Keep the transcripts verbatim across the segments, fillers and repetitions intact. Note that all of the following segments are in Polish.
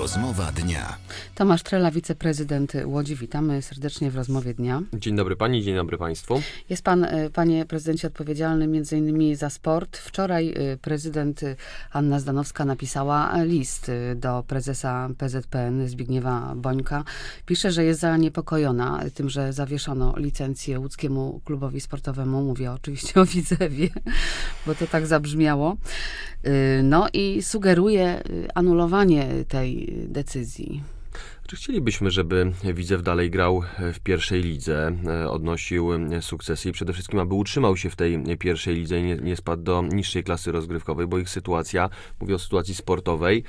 Rozmowa dnia. Tomasz Trela, wiceprezydent Łodzi. Witamy serdecznie w Rozmowie dnia. Dzień dobry pani, dzień dobry państwu. Jest pan, panie prezydencie, odpowiedzialny między innymi za sport. Wczoraj prezydent Anna Zdanowska napisała list do prezesa P Z P N Zbigniewa Bońka. Pisze, że jest zaniepokojona tym, że zawieszono licencję łódzkiemu klubowi sportowemu. Mówię oczywiście o Widzewie, bo to tak zabrzmiało. No i sugeruje anulowanie tej decyzji. Chcielibyśmy, żeby Widzew dalej grał w pierwszej lidze, odnosił sukcesy i przede wszystkim, aby utrzymał się w tej pierwszej lidze i nie, nie spadł do niższej klasy rozgrywkowej, bo ich sytuacja, mówię o sytuacji sportowej,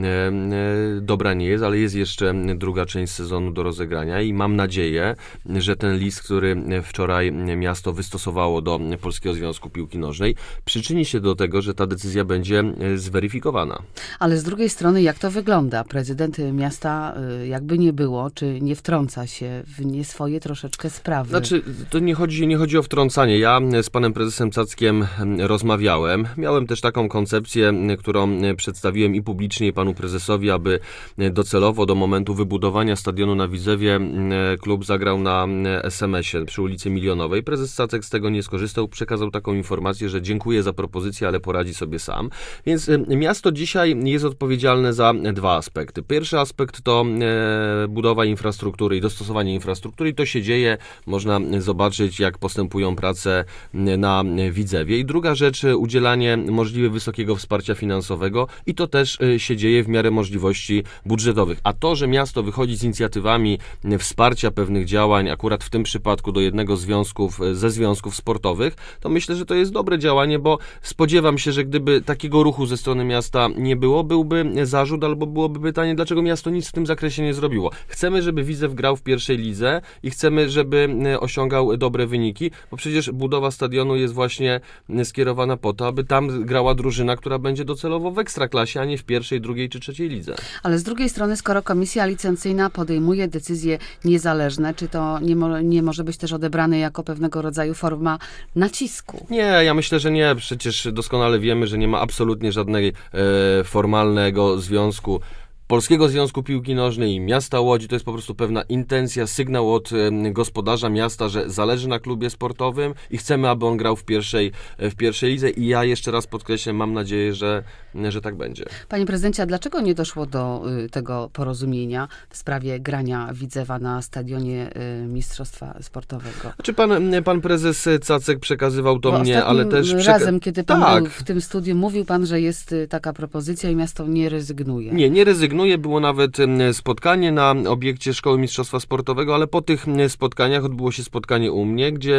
dobra nie jest, ale jest jeszcze druga część sezonu do rozegrania i mam nadzieję, że ten list, który wczoraj miasto wystosowało do Polskiego Związku Piłki Nożnej, przyczyni się do tego, że ta decyzja będzie zweryfikowana. Ale z drugiej strony, jak to wygląda? Prezydent miasta, jakby nie było, czy nie wtrąca się w nie swoje troszeczkę sprawy? Znaczy, to nie chodzi, nie chodzi o wtrącanie. Ja z panem prezesem Cackiem rozmawiałem. Miałem też taką koncepcję, którą przedstawiłem i publicznie, i panu prezesowi, aby docelowo do momentu wybudowania stadionu na Widzewie klub zagrał na es em esie przy ulicy Milionowej. Prezes Cacek z tego nie skorzystał, przekazał taką informację, że dziękuję za propozycję, ale poradzi sobie sam. Więc miasto dzisiaj jest odpowiedzialne za dwa aspekty. Pierwszy aspekt to budowa infrastruktury i dostosowanie infrastruktury. I to się dzieje. Można zobaczyć, jak postępują prace na Widzewie. I druga rzecz, udzielanie możliwie wysokiego wsparcia finansowego i to też się dzieje w miarę możliwości budżetowych. A to, że miasto wychodzi z inicjatywami wsparcia pewnych działań, akurat w tym przypadku do jednego związków, ze związków sportowych, to myślę, że to jest dobre działanie, bo spodziewam się, że gdyby takiego ruchu ze strony miasta nie było, byłby zarzut albo byłoby pytanie, dlaczego miasto nic w tym zakresie nie zrobiło. Chcemy, żeby Widzew grał w pierwszej lidze i chcemy, żeby osiągał dobre wyniki, bo przecież budowa stadionu jest właśnie skierowana po to, aby tam grała drużyna, która będzie docelowo w ekstraklasie, a nie w pierwszej, drugiej czy trzeciej lidze. Ale z drugiej strony, skoro komisja licencyjna podejmuje decyzje niezależne, czy to nie, mo- nie może być też odebrane jako pewnego rodzaju forma nacisku? Nie, ja myślę, że nie. Przecież doskonale wiemy, że nie ma absolutnie żadnego e, formalnego związku Polskiego Związku Piłki Nożnej i miasta Łodzi. To jest po prostu pewna intencja, sygnał od e, gospodarza miasta, że zależy na klubie sportowym i chcemy, aby on grał w pierwszej, e, w pierwszej lidze i ja jeszcze raz podkreślę, mam nadzieję, że, że tak będzie. Panie prezydencie, a dlaczego nie doszło do y, tego porozumienia w sprawie grania Widzewa na stadionie y, Mistrzostwa Sportowego? Czy pan, pan prezes Cacek przekazywał to Bo mnie, ale też... Przeka- razem, kiedy pan tak. był w tym studiu, mówił pan, że jest y, taka propozycja i miasto nie rezygnuje. Nie, nie rezygnuje. Było nawet spotkanie na obiekcie Szkoły Mistrzostwa Sportowego, ale po tych spotkaniach odbyło się spotkanie u mnie, gdzie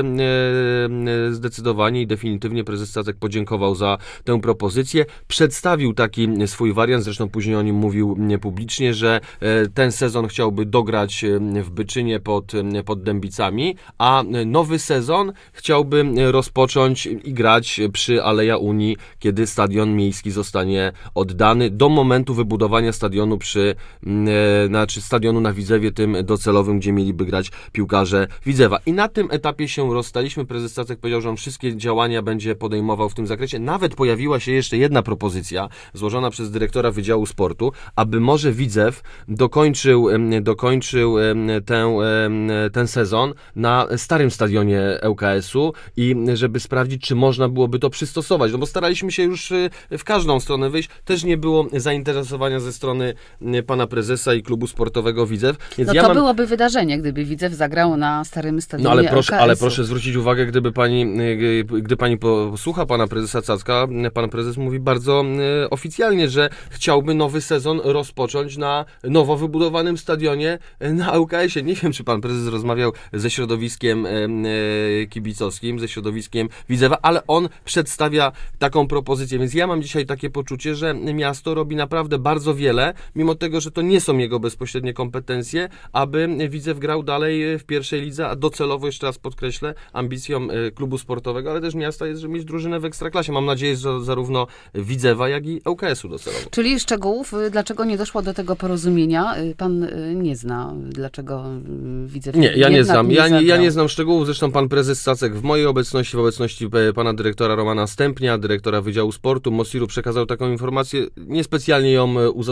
zdecydowanie i definitywnie prezes Cacek podziękował za tę propozycję. Przedstawił taki swój wariant, zresztą później o nim mówił publicznie, że ten sezon chciałby dograć w Byczynie pod, pod Dębicami, a nowy sezon chciałby rozpocząć i grać przy Aleja Unii, kiedy stadion miejski zostanie oddany do momentu wybudowania stadionu przy e, znaczy stadionu na Widzewie, tym docelowym, gdzie mieliby grać piłkarze Widzewa. I na tym etapie się rozstaliśmy. Prezes Cacek powiedział, że on wszystkie działania będzie podejmował w tym zakresie. Nawet pojawiła się jeszcze jedna propozycja złożona przez dyrektora Wydziału Sportu, aby może Widzew dokończył, dokończył tę, ten sezon na starym stadionie L K S-u i żeby sprawdzić, czy można byłoby to przystosować. No bo staraliśmy się już w każdą stronę wyjść. Też nie było zainteresowania ze strony pana prezesa i klubu sportowego Widzew. Więc no ja to mam... byłoby wydarzenie, gdyby Widzew zagrał na starym stadionie No ale proszę, L K S-u. ale proszę zwrócić uwagę, gdyby pani, gdy pani posłucha pana prezesa Cacka, pan prezes mówi bardzo oficjalnie, że chciałby nowy sezon rozpocząć na nowo wybudowanym stadionie na L K S-ie. Nie wiem, czy pan prezes rozmawiał ze środowiskiem kibicowskim, ze środowiskiem Widzewa, ale on przedstawia taką propozycję, więc ja mam dzisiaj takie poczucie, że miasto robi naprawdę bardzo wiele, mimo tego, że to nie są jego bezpośrednie kompetencje, aby Widzew grał dalej w pierwszej lidze, a docelowo, jeszcze raz podkreślę, ambicją klubu sportowego, ale też miasta jest, żeby mieć drużynę w ekstraklasie. Mam nadzieję, że zarówno Widzewa, jak i L K S-u docelowo. Czyli szczegółów, dlaczego nie doszło do tego porozumienia, pan nie zna, dlaczego Widzew nie, ja nie znam. Nie ja, nie, ja nie nie znam szczegółów, zresztą pan prezes Cacek w mojej obecności, w obecności pana dyrektora Romana Stępnia, dyrektora Wydziału Sportu, Mosiru, przekazał taką informację, niespecjalnie ją uzasadniając,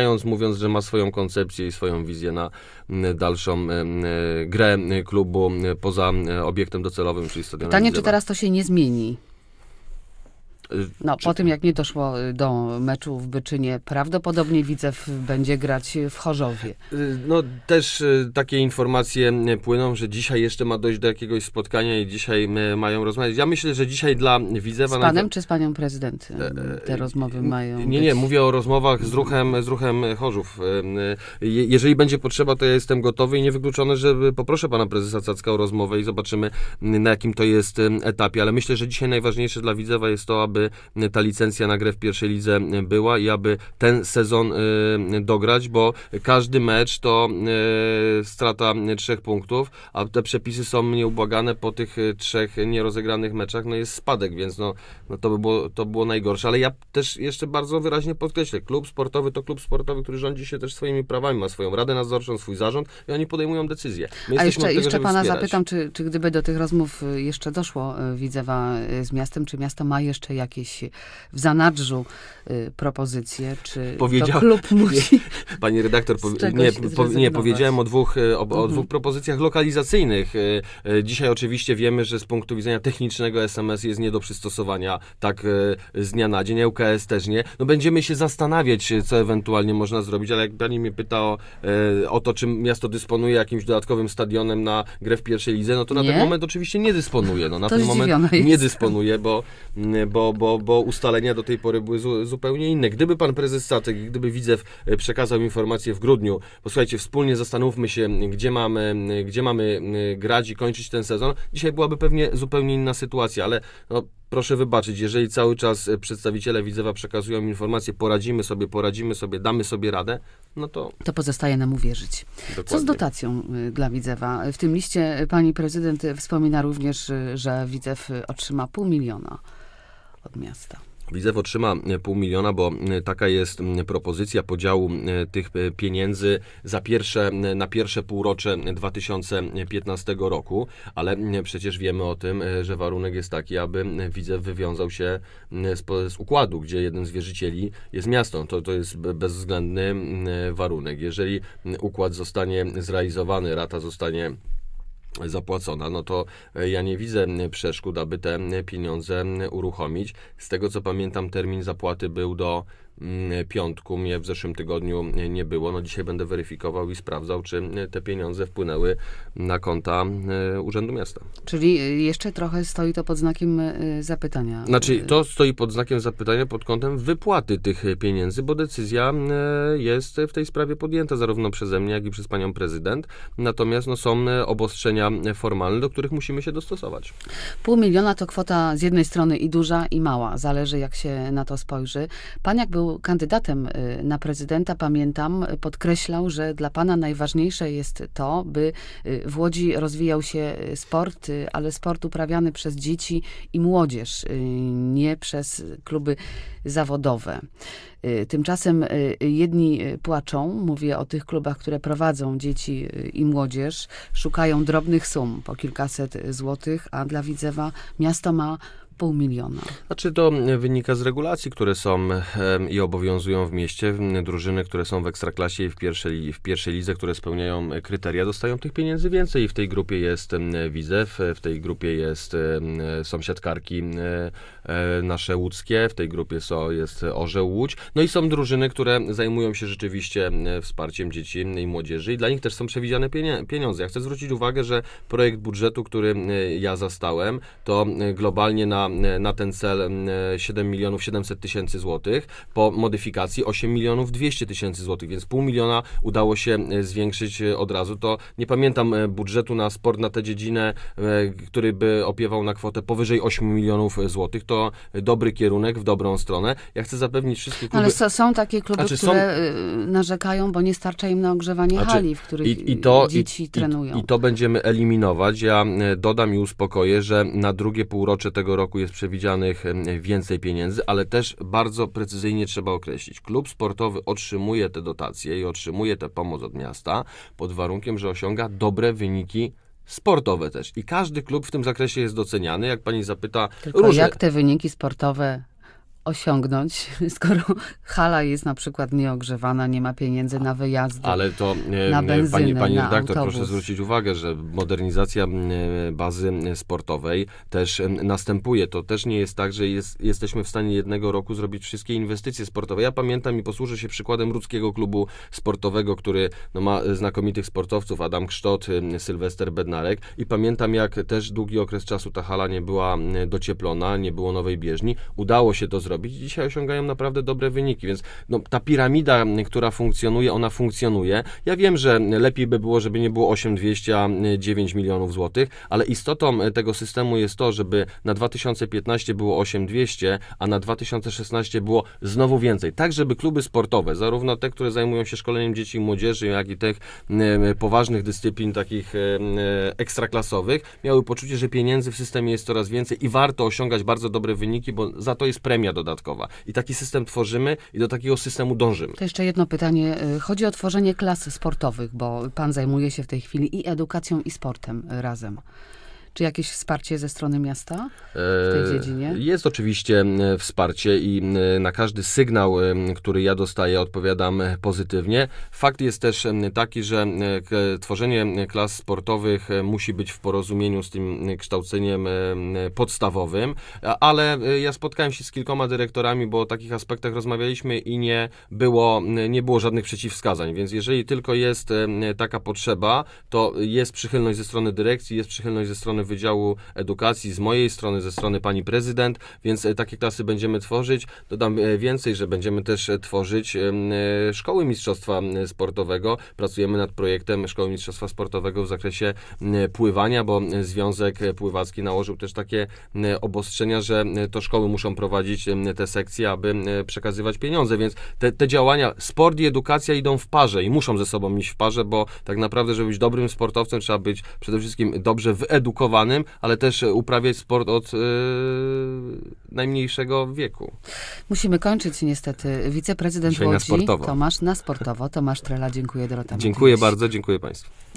zaprzeczając, mówiąc, że ma swoją koncepcję i swoją wizję na dalszą grę klubu poza obiektem docelowym, czyli stadionem Pytanie, Widzewa. czy teraz to się nie zmieni? No, Czy- po tym jak nie doszło do meczu w Byczynie, prawdopodobnie Widzew będzie grać w Chorzowie. No też y, takie informacje y, płyną, że dzisiaj jeszcze ma dojść do jakiegoś spotkania i dzisiaj y, mają rozmawiać. Ja myślę, że dzisiaj dla Widzewa... Z panem czy z panią prezydent te rozmowy mają Nie, nie, być? mówię o rozmowach z ruchem, z ruchem Chorzów. Y, je- Jeżeli będzie potrzeba, to ja jestem gotowy i niewykluczone, że poproszę pana prezesa Cacka o rozmowę i zobaczymy, y, na jakim to jest y, etapie. Ale myślę, że dzisiaj najważniejsze dla Widzewa jest to, aby ta licencja na grę w pierwszej lidze była i aby ten sezon y, dograć, bo każdy mecz to y, strata trzech punktów, a te przepisy są nieubłagane po tych y, trzech nierozegranych meczach, no jest spadek, więc no, no to by było, to było najgorsze. Ale ja też jeszcze bardzo wyraźnie podkreślę, klub sportowy to klub sportowy, który rządzi się też swoimi prawami, ma swoją radę nadzorczą, swój zarząd i oni podejmują decyzje. My A jesteśmy jeszcze, od tego, jeszcze żeby pana wspierać. zapytam, czy, czy gdyby do tych rozmów y, jeszcze doszło y, Widzewa y, z miastem, czy miasto ma jeszcze jakieś w zanadrzu y, propozycje, czy Powiedział- to klub musi... Pani redaktor, Z powi- czegoś nie, po, nie, zrezygnować. powiedziałem o dwóch, e, o, o Mhm. dwóch propozycjach lokalizacyjnych. E, e, Dzisiaj oczywiście wiemy, że z punktu widzenia technicznego S M S jest nie do przystosowania tak e, z dnia na dzień, L K S też nie. No będziemy się zastanawiać, co ewentualnie można zrobić, ale jak pani mnie pyta o, e, o to, czy miasto dysponuje jakimś dodatkowym stadionem na grę w pierwszej lidze, no to na Nie? ten moment oczywiście nie dysponuje. No, na To ten moment zdziwiona nie jestem. dysponuje, bo, bo, bo, bo ustalenia do tej pory były zu, zupełnie inne. Gdyby pan prezes Cacek i gdyby Widzew e, przekazał informację w grudniu, posłuchajcie, wspólnie zastanówmy się, gdzie mamy, gdzie mamy e, grać i kończyć ten sezon, dzisiaj byłaby pewnie zupełnie inna sytuacja, ale no, proszę wybaczyć, jeżeli cały czas e, przedstawiciele Widzewa przekazują informację, poradzimy sobie, poradzimy sobie, damy sobie radę, no to To pozostaje nam uwierzyć. Co z dokładnie. dotacją y, dla Widzewa? W tym liście pani prezydent y, wspomina również, y, że Widzew y, otrzyma pół miliona od miasta. Widzew otrzyma e, pół miliona, bo e, taka jest m, propozycja podziału e, tych e, pieniędzy za pierwsze, e, na pierwsze półrocze dwa tysiące piętnastego roku, ale e, przecież wiemy o tym, e, że warunek jest taki, aby e, Widzew wywiązał się e, z, po- z układu, gdzie jeden z wierzycieli jest miasto. To, to jest be- bezwzględny e, warunek. Jeżeli m, układ zostanie zrealizowany, rata zostanie zapłacona, no to e, ja nie widzę m, przeszkód, aby te m, pieniądze m, uruchomić. Z tego co pamiętam, termin zapłaty był do mm, piątku, mnie w zeszłym tygodniu e, nie było. No dzisiaj będę weryfikował i sprawdzał, czy m, te pieniądze wpłynęły na konta e, Urzędu Miasta. Czyli y, jeszcze trochę stoi to pod znakiem y, zapytania. Znaczy, to stoi pod znakiem zapytania pod kątem wypłaty tych e, pieniędzy, bo decyzja e, jest w tej sprawie podjęta zarówno przeze mnie, jak i przez panią prezydent. Natomiast no, są e, obostrzenia e, formalne, do których musimy się dostosować. Pół miliona to kwota z jednej strony i duża, i mała. Zależy, jak się na to spojrzy. Pan, jak był kandydatem y, na prezydenta, pamiętam, y, podkreślał, że dla pana najważniejsze jest to, by y, w Łodzi rozwijał się y, sport, y, ale sport uprawiany przez dzieci i młodzież, y, nie przez kluby zawodowe. Y, Tymczasem y, jedni y, płaczą, mówię o tych klubach, które prowadzą dzieci y, i młodzież, szukają drobnych sum, po kilkaset złotych, a dla Widzewa miasto ma pół miliona. Znaczy to wynika z regulacji, które są em, i obowiązują w mieście. Drużyny, które są w Ekstraklasie i w pierwszej, w pierwszej lidze, które spełniają kryteria, dostają tych pieniędzy więcej. W tej grupie jest em, Widzew, w tej grupie jest em, są siatkarki em, e, nasze łódzkie, w tej grupie są, jest Orzeł Łódź. No i są drużyny, które zajmują się rzeczywiście em, wsparciem dzieci i młodzieży i dla nich też są przewidziane pienie- pieniądze. Ja chcę zwrócić uwagę, że projekt budżetu, który em, ja zastałem, to em, globalnie na na ten cel siedem milionów siedemset tysięcy złotych, po modyfikacji osiem milionów dwieście tysięcy złotych, więc pół miliona udało się zwiększyć od razu. To nie pamiętam budżetu na sport na tę dziedzinę, który by opiewał na kwotę powyżej osiem milionów złotych. To dobry kierunek w dobrą stronę. Ja chcę zapewnić wszystkie kluby... Ale so, są takie kluby, Znaczy, które są... narzekają, bo nie starcza im na ogrzewanie Znaczy, hali, w których I, i to, dzieci i, trenują. I, I to będziemy eliminować. Ja e, dodam i uspokoję, że na drugie półrocze tego roku jest przewidzianych e, więcej pieniędzy, ale też bardzo precyzyjnie trzeba określić. Klub sportowy otrzymuje te dotacje i otrzymuje tę pomoc od miasta pod warunkiem, że osiąga dobre wyniki sportowe też. I każdy klub w tym zakresie jest doceniany. Jak pani zapyta, Tylko różne... jak te wyniki sportowe osiągnąć, skoro hala jest na przykład nieogrzewana, nie ma pieniędzy na wyjazdy, Ale to e, na benzynę, pani, pani na redaktor, autobus. proszę zwrócić uwagę, że modernizacja e, bazy sportowej też e, następuje. To też nie jest tak, że jest, jesteśmy w stanie jednego roku zrobić wszystkie inwestycje sportowe. Ja pamiętam i posłużę się przykładem Rudzkiego Klubu Sportowego, który no, ma znakomitych sportowców, Adam Ksztot, e, Sylwester Bednarek, i pamiętam, jak też długi okres czasu ta hala nie była e, docieplona, nie było nowej bieżni. Udało się to zrobić i dzisiaj osiągają naprawdę dobre wyniki, więc no, ta piramida, która funkcjonuje, ona funkcjonuje. Ja wiem, że lepiej by było, żeby nie było osiem dwieście, a dziewięć milionów złotych, ale istotą tego systemu jest to, żeby na dwa tysiące piętnaście było osiem dwieście, a na dwa tysiące szesnaście było znowu więcej. Tak, żeby kluby sportowe, zarówno te, które zajmują się szkoleniem dzieci i młodzieży, jak i tych e, poważnych dyscyplin takich e, ekstraklasowych, miały poczucie, że pieniędzy w systemie jest coraz więcej i warto osiągać bardzo dobre wyniki, bo za to jest premia dodatkowa. I taki system tworzymy i do takiego systemu dążymy. To jeszcze jedno pytanie. Chodzi o tworzenie klas sportowych, bo pan zajmuje się w tej chwili i edukacją, i sportem razem. Czy jakieś wsparcie ze strony miasta w tej dziedzinie? Jest oczywiście wsparcie i na każdy sygnał, który ja dostaję, odpowiadam pozytywnie. Fakt jest też taki, że tworzenie klas sportowych musi być w porozumieniu z tym kształceniem podstawowym, ale ja spotkałem się z kilkoma dyrektorami, bo o takich aspektach rozmawialiśmy i nie było, nie było żadnych przeciwwskazań, więc jeżeli tylko jest taka potrzeba, to jest przychylność ze strony dyrekcji, jest przychylność ze strony Wydziału Edukacji, z mojej strony, ze strony pani prezydent, więc takie klasy będziemy tworzyć. Dodam więcej, że będziemy też tworzyć szkoły mistrzostwa sportowego. Pracujemy nad projektem szkoły mistrzostwa sportowego w zakresie pływania, bo Związek Pływacki nałożył też takie obostrzenia, że to szkoły muszą prowadzić te sekcje, aby przekazywać pieniądze, więc te, te działania, sport i edukacja idą w parze i muszą ze sobą iść w parze, bo tak naprawdę, żeby być dobrym sportowcem, trzeba być przede wszystkim dobrze wyedukowanym, ale też uprawiać sport od yy, najmniejszego wieku. Musimy kończyć niestety. Wiceprezydent Dzisiaj na Łodzi, sportowo. Tomasz, na sportowo. Tomasz Trela, dziękuję. Dorota Dziękuję Matyjś. bardzo, dziękuję Państwu.